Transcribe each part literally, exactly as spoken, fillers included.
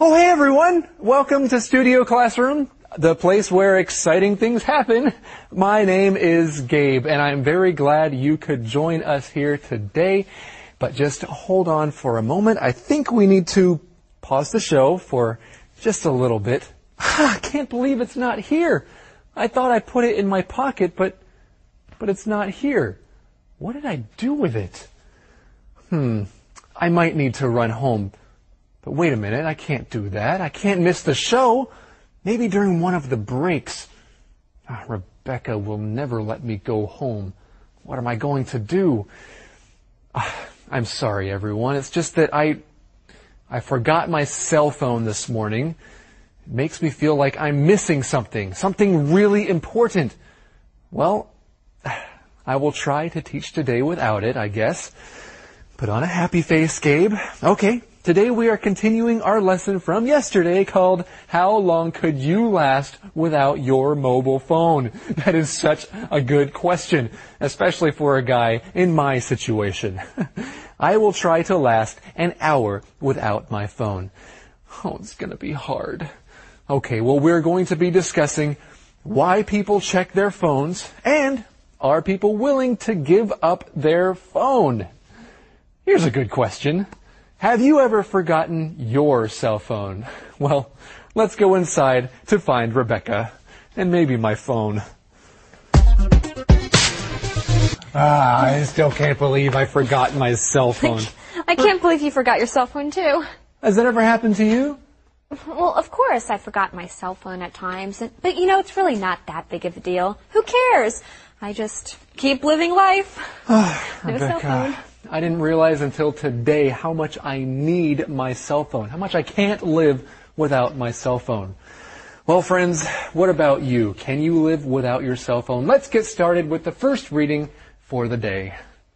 Oh, hey everyone! Welcome to Studio Classroom, the place where exciting things happen. My name is Gabe, and I'm very glad you could join us here today. But just hold on for a moment. I think we need to pause the show for just a little bit. I can't believe it's not here. I thought I put it in my pocket, but but it's not here. What did I do with it? Hmm, I might need to run home. But wait a minute, I can't do that. I can't miss the show. Maybe during one of the breaks. Ah, Rebecca will never let me go home. What am I going to do? Ah, I'm sorry, everyone. It's just that I, I forgot my cell phone this morning. It makes me feel like I'm missing something, something really important. Well, I will try to teach today without it, I guess. Put on a happy face, Gabe. Okay. Today we are continuing our lesson from yesterday called How Long Could You Last Without Your Mobile Phone? That is such a good question, especially for a guy in my situation. I will try to last an hour without my phone. Oh, it's going to be hard. Okay, well, we're going to be discussing why people check their phones and are people willing to give up their phone? Here's a good question. Have you ever forgotten your cell phone? Well, let's go inside to find Rebecca and maybe my phone. Ah, I still can't believe I forgot my cell phone. I can't believe you forgot your cell phone too. Has that ever happened to you? Well, of course I forgot my cell phone at times, but you know, it's really not that big of a deal. Who cares? I just keep living life. Oh, no Rebecca. cell phone. I didn't realize until today how much I need my cell phone, how much I can't live without my cell phone. Well, friends, what about you? Can you live without your cell phone? Let's get started with the first reading for the day.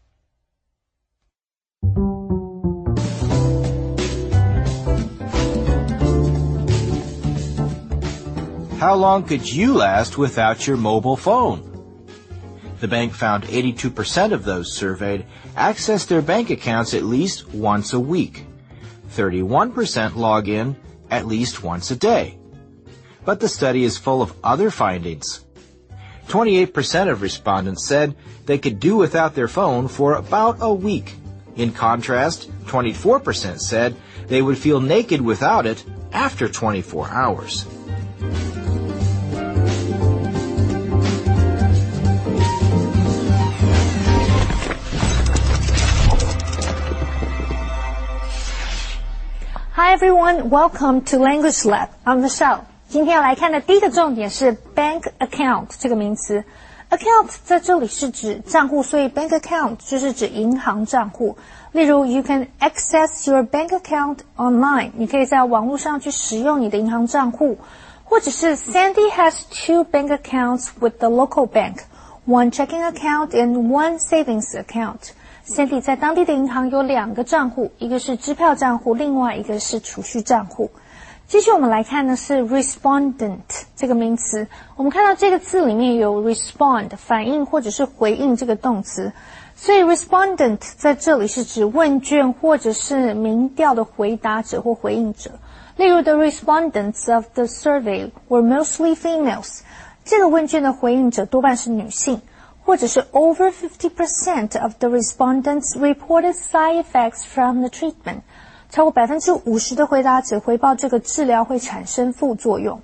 How long could you last without your mobile phone? The bank found eighty-two percent of those surveyed access their bank accounts at least once a week. thirty-one percent log in at least once a day. But the study is full of other findings. twenty-eight percent of respondents said they could do without their phone for about a week. In contrast, twenty-four percent said they would feel naked without it after twenty-four hours. Hi everyone, welcome to Language Lab. I'm Michelle. 今天要来看的第一个重点是 bank account 这个名词。account 在这里是指账户，所以 bank account 就是指银行账户。例如 you can access your bank account online. 你可以在网络上去使用你的银行账户。或者是 Sandy has two bank accounts with the local bank. One checking account and one savings account.Sandy 在当地的银行有两个账户，一个是支票账户，另外一个是储蓄账户。继续我们来看的是 respondent 这个名词。我们看到这个字里面有 respond 反应或者是回应这个动词，所以 respondent 在这里是指问卷或者是民调的回答者或回应者。例如 the respondents of the survey were mostly females. 这个问卷的回应者多半是女性。或者是 over fifty percent of the respondents reported side effects from the treatment. 超过百分之五十的回答者回报这个治疗会产生副作用。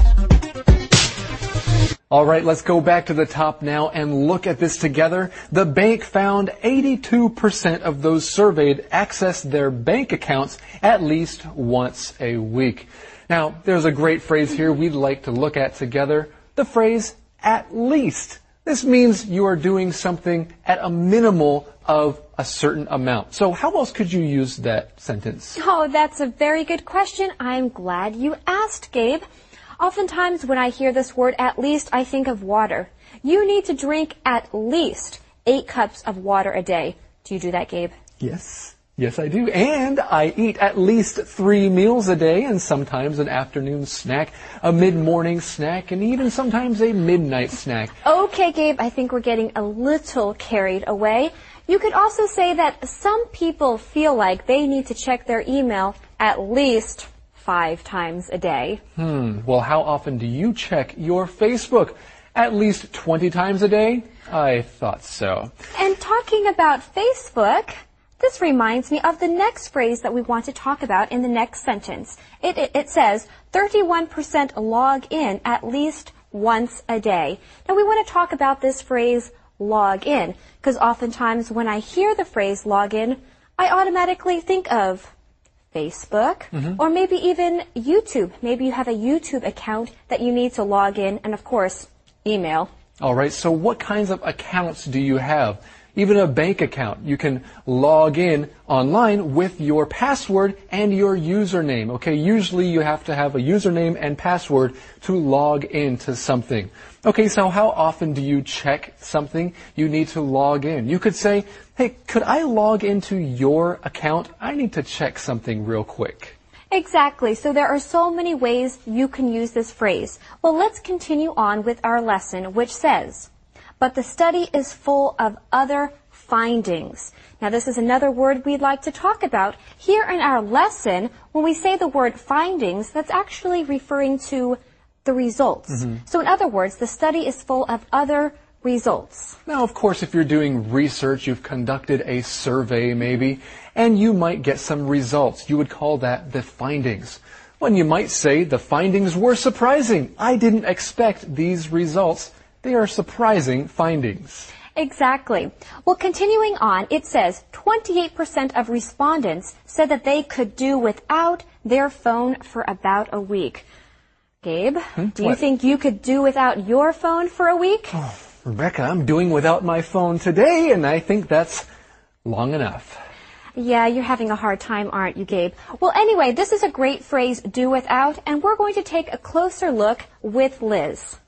All right, let's go back to the top now and look at this together. The bank found eighty-two percent of those surveyed accessed their bank accounts at least once a week. Now, there's a great phrase here we'd like to look at together. The phrase, at least. This means you are doing something at a minimal of a certain amount. So how else could you use that sentence? Oh, that's a very good question. I'm glad you asked, Gabe. Oftentimes when I hear this word at least, I think of water. You need to drink at least eight cups of water a day. Do you do that, Gabe? Yes. Yes, I do. And I eat at least three meals a day and sometimes an afternoon snack, a mid-morning snack, and even sometimes a midnight snack. Okay, Gabe, I think we're getting a little carried away. You could also say that some people feel like they need to check their email at least five times a day. Hmm. Well, how often do you check your Facebook? At least twenty times a day? I thought so. And talking about Facebook, this reminds me of the next phrase that we want to talk about in the next sentence. It, it, it says thirty-one percent log in at least once a day. Now we want to talk about this phrase log in because oftentimes when I hear the phrase log in, I automatically think of Facebook mm-hmm. or maybe even YouTube. Maybe you have a YouTube account that you need to log in and of course email. All right, so what kinds of accounts do you have? Even a bank account. You can log in online with your password and your username. Okay, usually you have to have a username and password to log into something. Okay, so how often do you check something? You need to log in. You could say, hey, could I log into your account? I need to check something real quick. Exactly. So there are so many ways you can use this phrase. Well, let's continue on with our lesson, which says, but the study is full of other findings. Now, this is another word we'd like to talk about. Here in our lesson, when we say the word findings, that's actually referring to the results. Mm-hmm. So in other words, the study is full of other results. Now, of course, if you're doing research, you've conducted a survey maybe, and you might get some results. You would call that the findings. When you might say the findings were surprising. I didn't expect these results. They are surprising findings. Exactly. Well, continuing on, it says twenty-eight percent of respondents said that they could do without their phone for about a week. Gabe, hmm? do you what? think you could do without your phone for a week? Oh, Rebecca, I'm doing without my phone today, and I think that's long enough. Yeah, you're having a hard time, aren't you, Gabe? Well, anyway, this is a great phrase, do without, and we're going to take a closer look with Liz.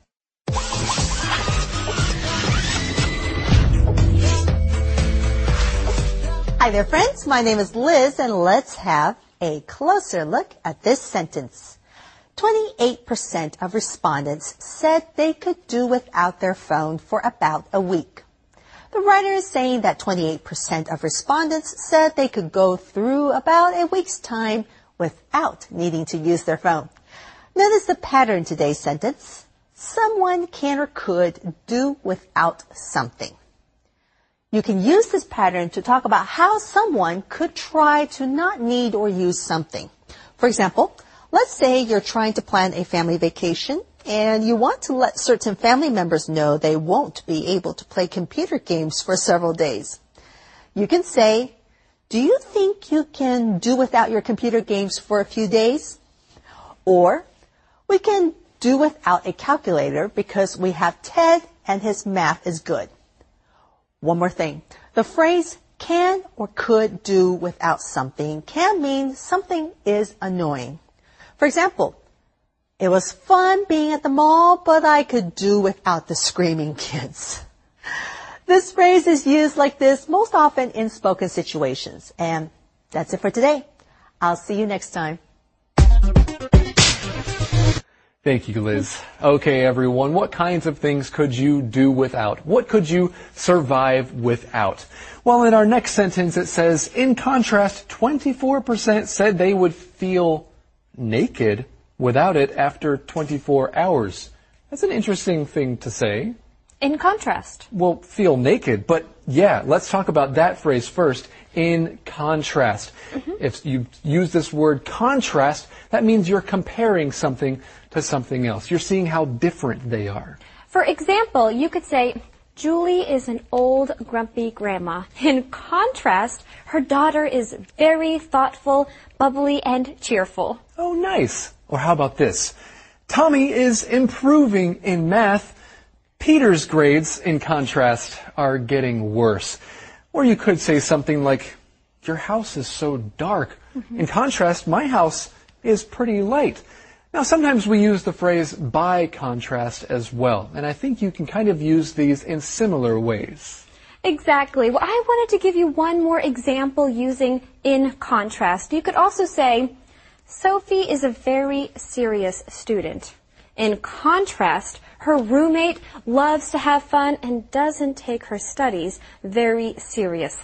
Hi there, friends. My name is Liz, and let's have a closer look at this sentence. twenty-eight percent of respondents said they could do without their phone for about a week. The writer is saying that twenty-eight percent of respondents said they could go through about a week's time without needing to use their phone. Notice the pattern in today's sentence. Someone can or could do without something. You can use this pattern to talk about how someone could try to not need or use something. For example, let's say you're trying to plan a family vacation and you want to let certain family members know they won't be able to play computer games for several days. You can say, do you think you can do without your computer games for a few days? Or, we can do without a calculator because we have Ted and his math is good. One more thing. The phrase can or could do without something can mean something is annoying. For example, it was fun being at the mall, but I could do without the screaming kids. This phrase is used like this most often in spoken situations. And that's it for today. I'll see you next time. Thank you, Liz. Okay, everyone, what kinds of things could you do without? What could you survive without? Well, in our next sentence, it says, in contrast, twenty-four percent said they would feel naked without it after twenty-four hours. That's an interesting thing to say. In contrast. Well, feel naked, but yeah, let's talk about that phrase first. In contrast. Mm-hmm. If you use this word contrast, that means you're comparing something to something else. You're seeing how different they are. For example, you could say, Julie is an old, grumpy grandma. In contrast, her daughter is very thoughtful, bubbly, and cheerful. Oh, nice. Or how about this? Tommy is improving in math. Peter's grades, in contrast, are getting worse. Or you could say something like, your house is so dark. Mm-hmm. In contrast, my house is pretty light. Now, sometimes we use the phrase by contrast as well, and I think you can kind of use these in similar ways. Exactly. Well, I wanted to give you one more example using in contrast. You could also say, Sophie is a very serious student. In contrast, her roommate loves to have fun and doesn't take her studies very seriously.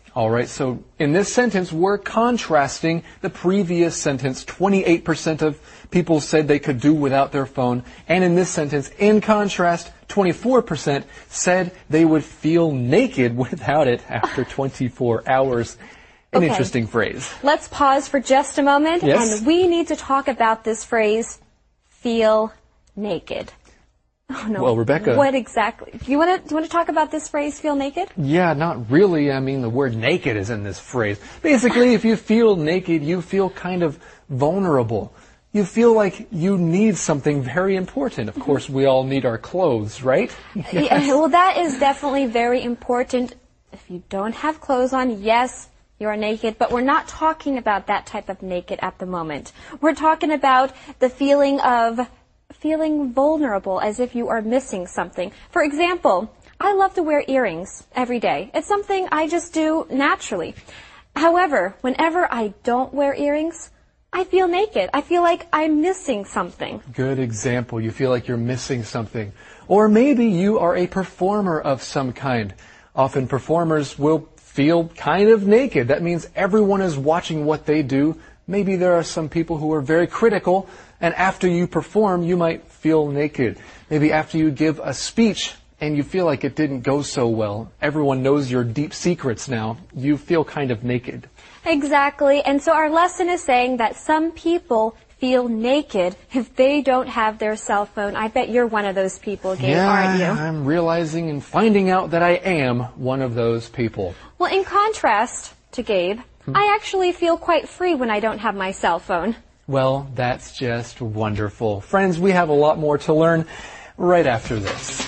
All right, so in this sentence, we're contrasting the previous sentence. twenty-eight percent of people said they could do without their phone. And in this sentence, in contrast, twenty-four percent said they would feel naked without it after twenty-four hours. An Okay. interesting phrase. Let's pause for just a moment, Yes. and we need to talk about this phrase, feel naked. Oh, no. Well, Rebecca- What exactly? Do you want to do you want to talk about this phrase, feel naked? Yeah, not really. I mean, the word naked is in this phrase. Basically, if you feel naked, you feel kind of vulnerable. You feel like you need something very important. Of course, we all need our clothes, right? Yeah, well, that is definitely very important. If you don't have clothes on, yes, you are naked, but we're not talking about that type of naked at the moment. We're talking about the feeling of feeling vulnerable, as if you are missing something. For example, I love to wear earrings every day. It's something I just do naturally. However, whenever I don't wear earrings, I feel naked. I feel like I'm missing something. Good example. You feel like you're missing something. Or maybe you are a performer of some kind. Often performers will feel kind of naked. That means everyone is watching what they do. Maybe there are some people who are very critical, and after you perform, you might feel naked. Maybe after you give a speech and you feel like it didn't go so well, everyone knows your deep secrets now, you feel kind of naked. Exactly. And so our lesson is saying that some people feel naked if they don't have their cell phone. I bet you're one of those people, Gabe, yeah, aren't you? I'm realizing and finding out that I am one of those people. Well, in contrast to Gabe, I actually feel quite free when I don't have my cell phone. Well, that's just wonderful. Friends, we have a lot more to learn right after this.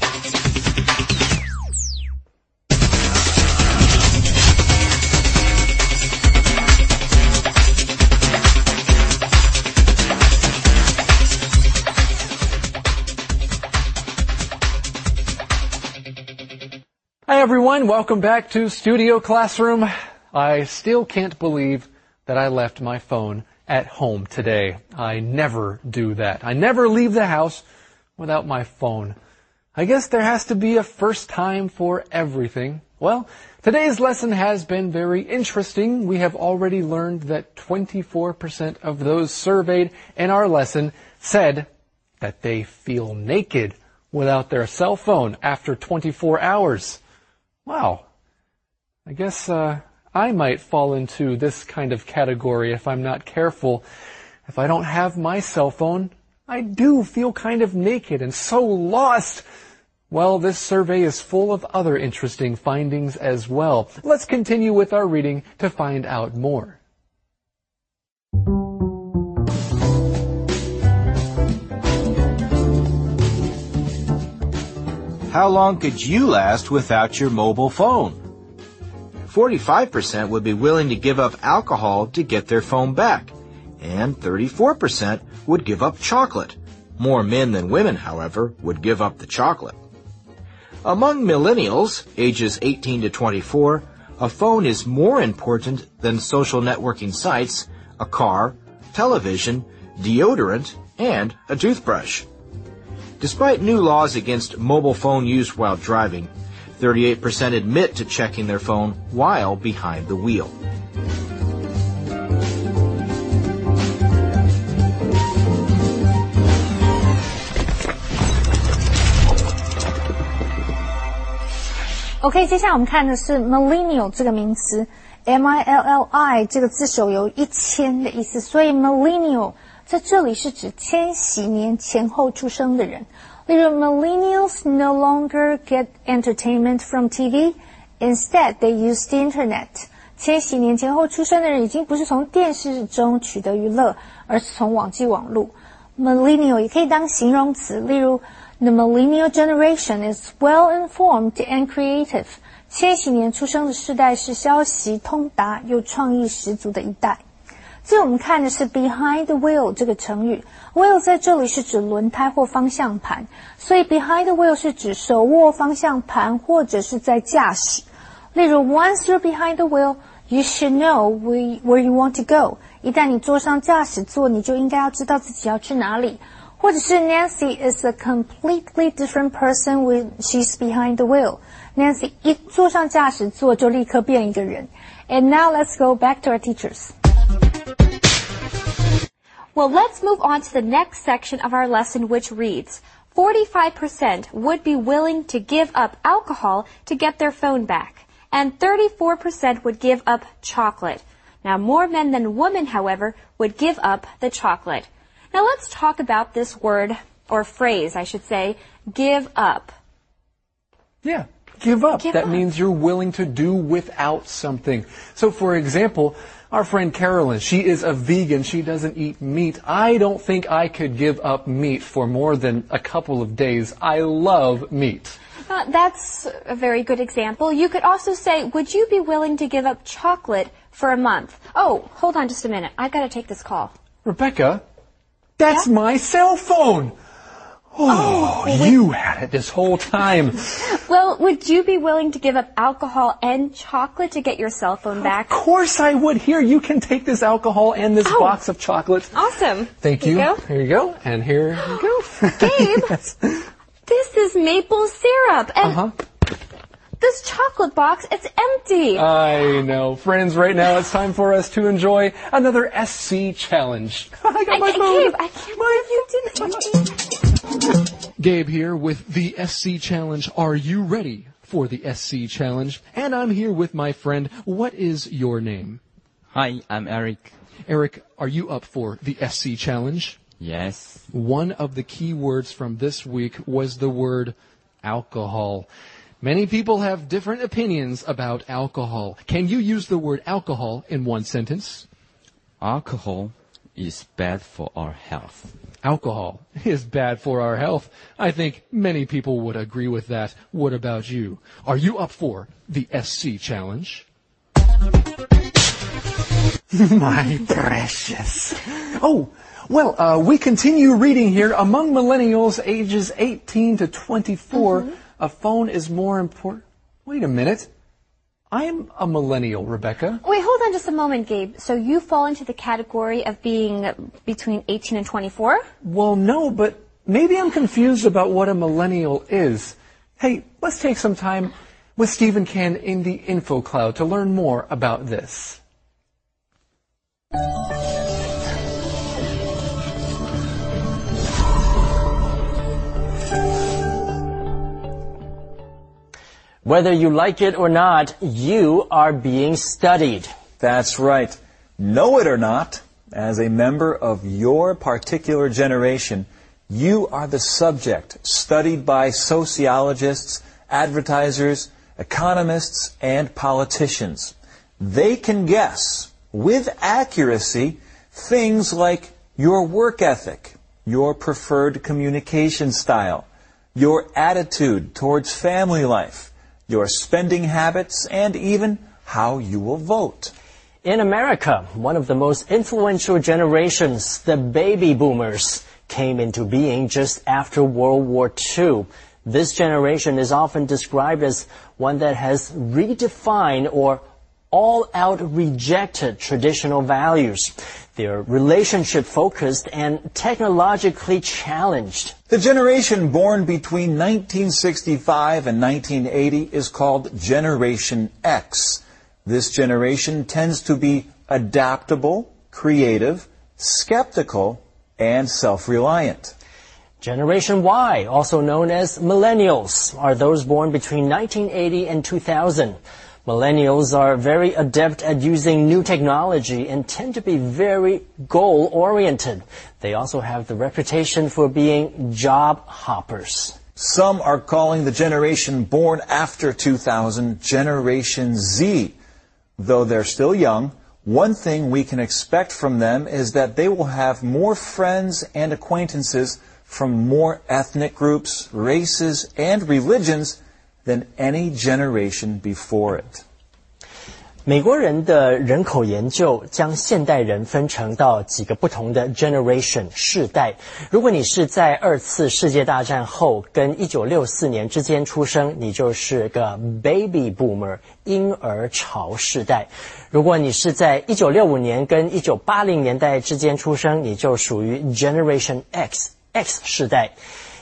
Hi everyone, welcome back to Studio Classroom. I still can't believe that I left my phone at home today. I never do that. I never leave the house without my phone. I guess there has to be a first time for everything. Well, today's lesson has been very interesting. We have already learned that twenty-four percent of those surveyed in our lesson said that they feel naked without their cell phone after twenty-four hours. Wow. I guess uh, I might fall into this kind of category if I'm not careful. If I don't have my cell phone, I do feel kind of naked and so lost. Well, this survey is full of other interesting findings as well. Let's continue with our reading to find out more. How long could you last without your mobile phone? forty-five percent would be willing to give up alcohol to get their phone back, and thirty-four percent would give up chocolate. More men than women, however, would give up the chocolate. Among millennials, ages eighteen to twenty-four, a phone is more important than social networking sites, a car, television, deodorant, and a toothbrush. Despite new laws against mobile phone use while driving, thirty-eight percent admit to checking their phone while behind the wheel. OK， 接下来我们看的是 millennial 这个名词 ，M I L L I 这个字首有一千的意思，所以 millennial 在这里是指千禧年前后出生的人。例如 millennials no longer get entertainment from T V, instead they use the internet. 千禧年前后出生的人已经不是从电视中取得娱乐，而是从网际网路。millennial 也可以当形容词，例如The millennial generation is well-informed and creative. 千禧年出生的世代是消息通达又创意十足的一代。这我们看的是 behind the wheel 这个成语。wheel 在这里是指轮胎或方向盘，所以 behind the wheel 是指手握方向盘或者是在驾驶。例如 Once you're behind the wheel, you should know where you want to go. 一旦你坐上驾驶座，你就应该要知道自己要去哪里。或者是 Nancy is a completely different person when she's behind the wheel. Nancy 一坐上驾驶座就立刻变一个人。And now let's go back to our teachers. Well, let's move on to the next section of our lesson, which reads, forty-five percent would be willing to give up alcohol to get their phone back, and thirty-four percent would give up chocolate. Now, more men than women, however, would give up the chocolate. Now, let's talk about this word, or phrase, I should say, give up. Yeah, give up. Give that up. means you're willing to do without something. So, for example, our friend Carolyn, she is a vegan. She doesn't eat meat. I don't think I could give up meat for more than a couple of days. I love meat. Uh, that's a very good example. You could also say, would you be willing to give up chocolate for a month? Oh, hold on just a minute. I've got to take this call. Rebecca, that's Yeah? my cell phone. Oh, Oh, you had it this whole time. Well, would you be willing to give up alcohol and chocolate to get your cell phone back? Of course I would. Here, you can take this alcohol and this Oh. box of chocolates. Awesome. Thank you. Here you go. Here you go. And here you go. Gabe, Yes. this is maple syrup. And Uh-huh. this chocolate box, it's empty. I know. Friends, right now it's time for us to enjoy another S C challenge. I got I, my I, phone. Gabe, I can't believe you did that. Gabe here with the S C challenge. Are you ready for the S C challenge? And I'm here with my friend. What is your name? Hi, I'm Eric. Eric, are you up for the S C challenge? Yes. One of the key words from this week was the word alcohol. Many people have different opinions about alcohol. Can you use the word alcohol in one sentence? Alcohol is bad for our health. Alcohol is bad for our health. I think many people would agree with that. What about you? Are you up for the S C challenge? My precious. Oh, well, uh, we continue reading here. Among millennials ages eighteen to twenty-four, mm-hmm. a phone is more important. Wait a minute. I'm a millennial, Rebecca. Wait, hold on just a moment, Gabe. So you fall into the category of being between eighteen and twenty-four? Well, no, but maybe I'm confused about what a millennial is. Hey, let's take some time with Stephen Kan in the Info Cloud to learn more about this. Whether you like it or not, you are being studied. That's right. Know it or not, as a member of your particular generation, you are the subject studied by sociologists, advertisers, economists, and politicians. They can guess, with accuracy, things like your work ethic, your preferred communication style, your attitude towards family life, your spending habits, and even how you will vote. In America, one of the most influential generations, the baby boomers, came into being just after World War Two. This generation is often described as one that has redefined or all-out rejected traditional values. They're relationship-focused and technologically challenged. The generation born between nineteen sixty-five and nineteen eighty is called Generation X. This generation tends to be adaptable, creative, skeptical, and self-reliant. Generation Y, also known as millennials, are those born between nineteen eighty and two thousand. Millennials are very adept at using new technology and tend to be very goal-oriented. They also have the reputation for being job hoppers. Some are calling the generation born after two thousand Generation Z. Though they're still young, one thing we can expect from them is that they will have more friends and acquaintances from more ethnic groups, races, and religions than any generation before it. 美国人的人口研究将现代人分成到几个不同的 generation 世代。如果你是在二次世界大战后跟一九六四年之间出生，你就是个 baby boomer 婴儿潮世代。如果你是在一九六五年跟一九八零年代之间出生，你就属于 generation X X 世代。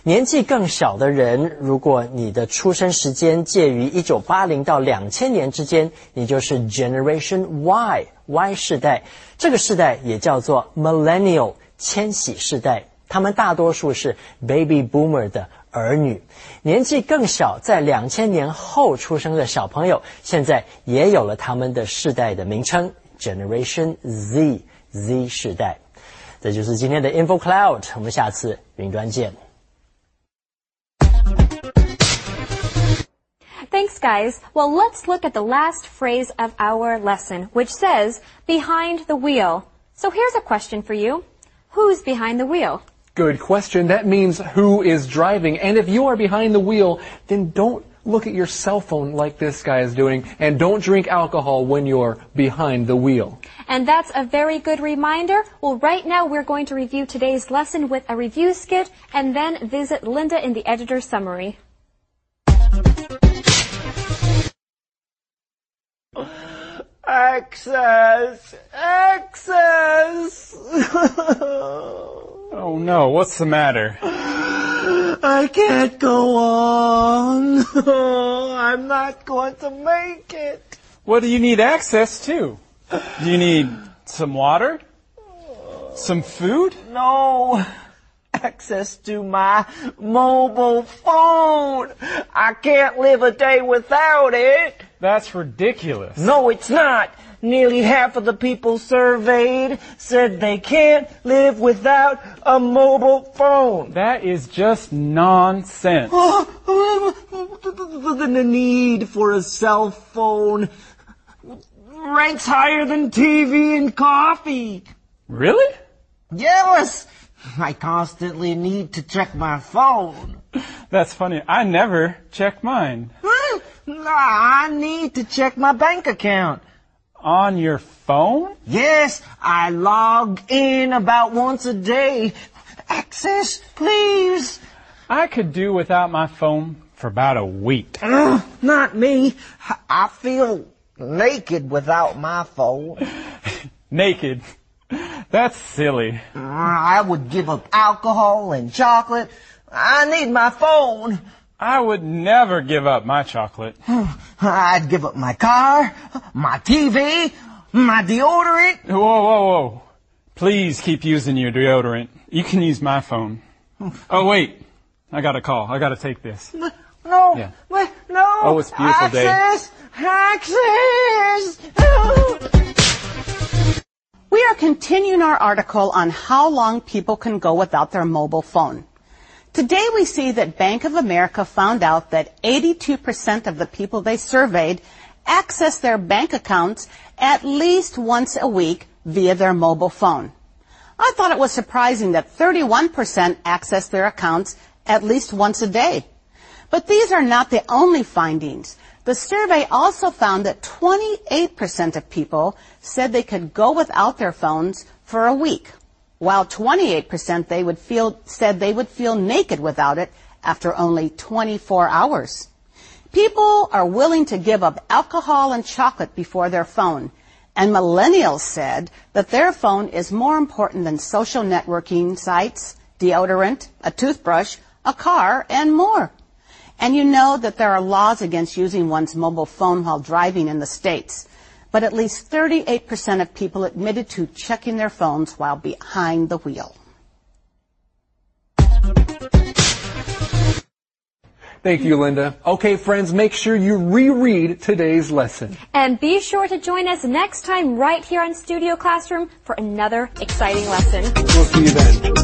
年纪更小的人，如果你的出生时间介于一九八零到两千年之间，你就是 Generation Y Y 世代。这个世代也叫做 Millennial 千禧世代，他们大多数是 Baby Boomer 的儿女。年纪更小，在两千年后出生的小朋友，现在也有了他们的世代的名称 Generation Z Z 世代。这就是今天的 Info Cloud， 我们下次云端见。 Thanks, guys. Well, let's look at the last phrase of our lesson, which says, behind the wheel. So here's a question for you. Who's behind the wheel? Good question. That means who is driving. And if you are behind the wheel, then don't look at your cell phone like this guy is doing, and don't drink alcohol when you're behind the wheel. And that's a very good reminder. Well, right now we're going to review today's lesson with a review skit and then visit Linda in the editor's summary. Access! Access! Oh no, what's the matter? I can't go on. I'm not going to make it. What do you need access to? Do you need some water? Some food? No. Access to my mobile phone. I can't live a day without it. That's ridiculous. No, it's not. Nearly half of the people surveyed said they can't live without a mobile phone. That is just nonsense. The need for a cell phone ranks higher than T V and coffee. Really? Yes. I constantly need to check my phone. That's funny. I never check mine. I need to check my bank account. On your phone? Yes, I log in about once a day. Access, please. I could do without my phone for about a week. Uh, not me. I feel naked without my phone. Naked? That's silly. I would give up alcohol and chocolate. I need my phone. I would never give up my chocolate. I'd give up my car, my T V, my deodorant. Whoa, whoa, whoa. Please keep using your deodorant. You can use my phone. Oh, wait. I got a call. I got to take this. No. Yeah. No. Oh, it's a beautiful day. Access. Access. We are continuing our article on how long people can go without their mobile phone. Today we see that Bank of America found out that eighty-two percent of the people they surveyed access their bank accounts at least once a week via their mobile phone. I thought it was surprising that thirty-one percent access their accounts at least once a day. But these are not the only findings. The survey also found that twenty-eight percent of people said they could go without their phones for a week, while twenty-eight percent they would feel, said they would feel naked without it after only twenty-four hours. People are willing to give up alcohol and chocolate before their phone, and millennials said that their phone is more important than social networking sites, deodorant, a toothbrush, a car, and more. And you know that there are laws against using one's mobile phone while driving in the States. But at least thirty-eight percent of people admitted to checking their phones while behind the wheel. Thank you, Linda. Okay, friends, make sure you reread today's lesson. And be sure to join us next time right here on Studio Classroom for another exciting lesson. We'll see you then.